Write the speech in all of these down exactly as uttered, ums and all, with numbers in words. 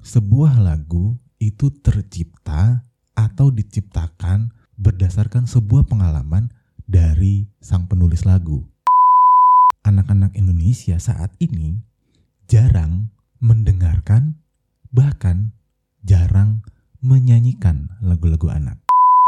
Sebuah lagu itu tercipta atau diciptakan berdasarkan sebuah pengalaman dari sang penulis lagu. Anak-anak Indonesia saat ini jarang mendengarkan, bahkan jarang menyanyikan lagu-lagu anak.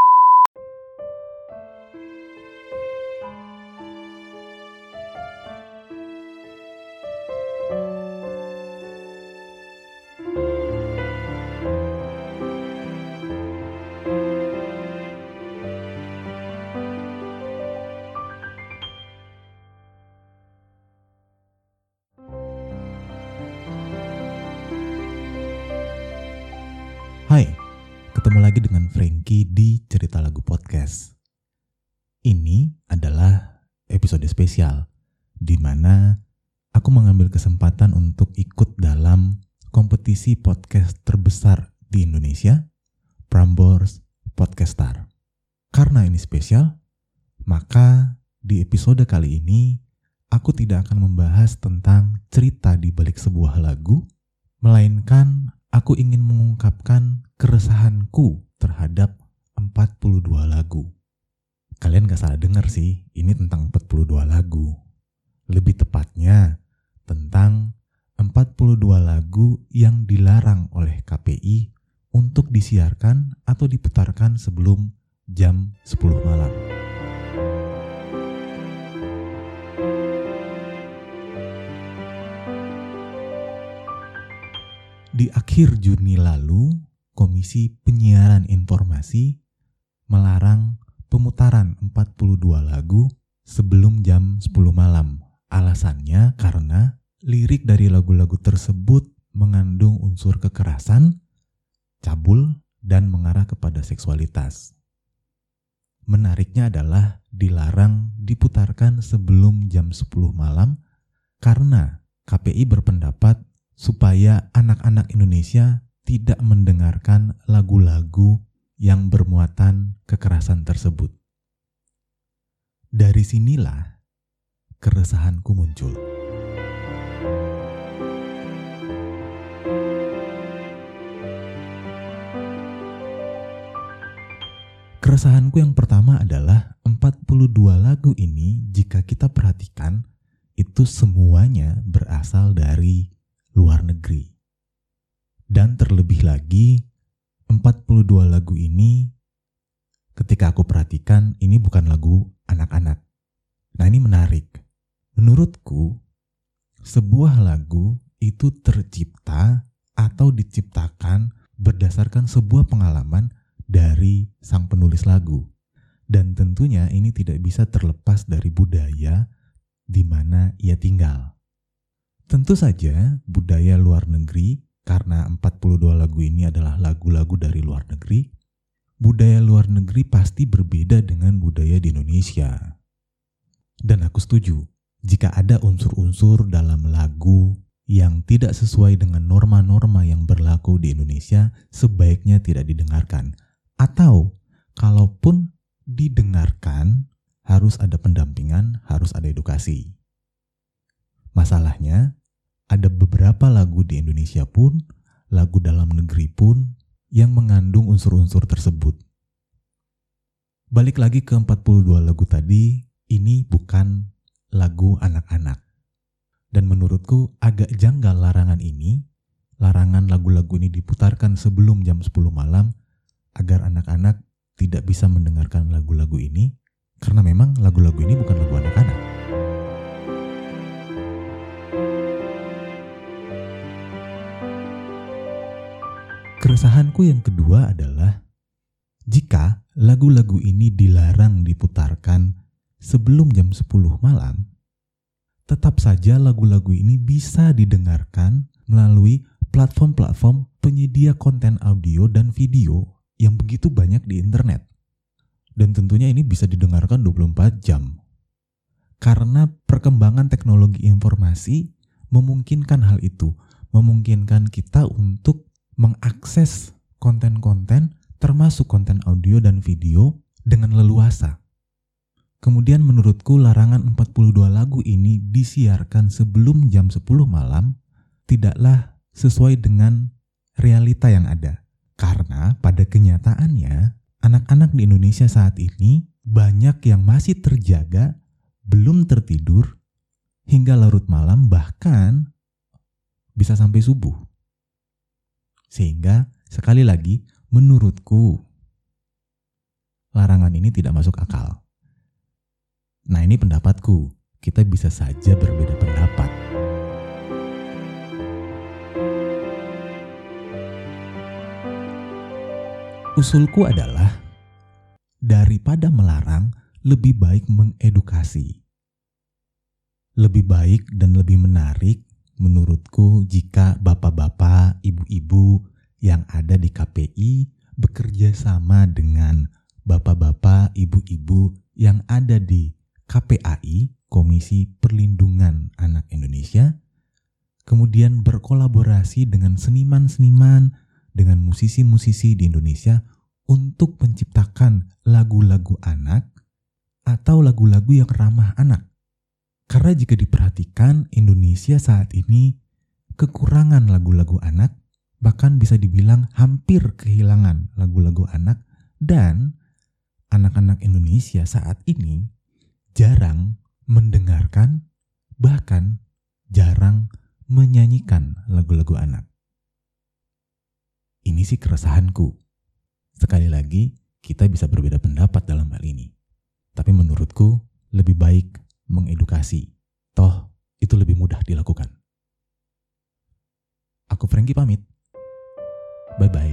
Hai, ketemu lagi dengan Frankie di Cerita Lagu Podcast. Ini adalah episode spesial di mana aku mengambil kesempatan untuk ikut dalam kompetisi podcast terbesar di Indonesia, Prambors Podcastar. Karena ini spesial, maka di episode kali ini aku tidak akan membahas tentang cerita di balik sebuah lagu, melainkan aku ingin mengungkapkan keresahanku terhadap empat puluh dua lagu. Kalian gak salah dengar sih, ini tentang empat puluh dua lagu. Lebih tepatnya, tentang empat puluh dua lagu yang dilarang oleh K P I untuk disiarkan atau diputarkan sebelum jam sepuluh malam. Di akhir Juni lalu, Komisi Penyiaran Informasi melarang pemutaran empat puluh dua lagu sebelum jam sepuluh malam. Alasannya karena lirik dari lagu-lagu tersebut mengandung unsur kekerasan, cabul, dan mengarah kepada seksualitas. Menariknya adalah dilarang diputarkan sebelum jam sepuluh malam karena K P I berpendapat supaya anak-anak Indonesia tidak mendengarkan lagu-lagu yang bermuatan kekerasan tersebut. Dari sinilah keresahanku muncul. Keresahanku yang pertama adalah empat puluh dua lagu ini jika kita perhatikan itu semuanya berasal dari luar negeri. Dan terlebih lagi, empat puluh dua lagu ini ketika aku perhatikan ini bukan lagu anak-anak. Nah, ini menarik. Menurutku, sebuah lagu itu tercipta atau diciptakan berdasarkan sebuah pengalaman dari sang penulis lagu. Dan tentunya ini tidak bisa terlepas dari budaya di mana ia tinggal. Tentu saja budaya luar negeri, karena empat puluh dua lagu ini adalah lagu-lagu dari luar negeri, budaya luar negeri pasti berbeda dengan budaya di Indonesia. Dan aku setuju, jika ada unsur-unsur dalam lagu yang tidak sesuai dengan norma-norma yang berlaku di Indonesia, sebaiknya tidak didengarkan. Atau, kalaupun didengarkan, harus ada pendampingan, harus ada edukasi. Masalahnya, ada beberapa lagu di Indonesia pun, lagu dalam negeri pun, yang mengandung unsur-unsur tersebut. Balik lagi ke empat puluh dua lagu tadi, ini bukan lagu anak-anak. Dan menurutku agak janggal larangan ini, larangan lagu-lagu ini diputarkan sebelum jam sepuluh malam, agar anak-anak tidak bisa mendengarkan lagu-lagu ini, karena memang lagu-lagu ini bukan lagu anak-anak. Keresahanku yang kedua adalah jika lagu-lagu ini dilarang diputarkan sebelum jam sepuluh malam, tetap saja lagu-lagu ini bisa didengarkan melalui platform-platform penyedia konten audio dan video yang begitu banyak di internet. Dan tentunya ini bisa didengarkan dua puluh empat jam. Karena perkembangan teknologi informasi memungkinkan hal itu, memungkinkan kita untuk mengakses konten-konten termasuk konten audio dan video dengan leluasa. Kemudian menurutku larangan empat puluh dua lagu ini disiarkan sebelum jam sepuluh malam tidaklah sesuai dengan realita yang ada. Karena pada kenyataannya, anak-anak di Indonesia saat ini banyak yang masih terjaga, belum tertidur, hingga larut malam, bahkan bisa sampai subuh. Sehingga sekali lagi, menurutku larangan ini tidak masuk akal. Nah, ini pendapatku. Kita bisa saja berbeda pendapat. Usulku adalah daripada melarang, lebih baik mengedukasi. Lebih baik dan lebih menarik menurutku jika bapak-bapak, ibu-ibu yang ada di K P I bekerja sama dengan bapak-bapak, ibu-ibu yang ada di K P A I, Komisi Perlindungan Anak Indonesia, kemudian berkolaborasi dengan seniman-seniman, dengan musisi-musisi di Indonesia untuk menciptakan lagu-lagu anak atau lagu-lagu yang ramah anak. Karena jika diperhatikan, Indonesia saat ini kekurangan lagu-lagu anak, bahkan bisa dibilang hampir kehilangan lagu-lagu anak, dan anak-anak Indonesia saat ini jarang mendengarkan, bahkan jarang menyanyikan lagu-lagu anak. Ini sih keresahanku. Sekali lagi, kita bisa berbeda pendapat dalam hal ini. Tapi menurutku, lebih baik mengedukasi. Toh, itu lebih mudah dilakukan. Aku Franky pamit. Bye-bye.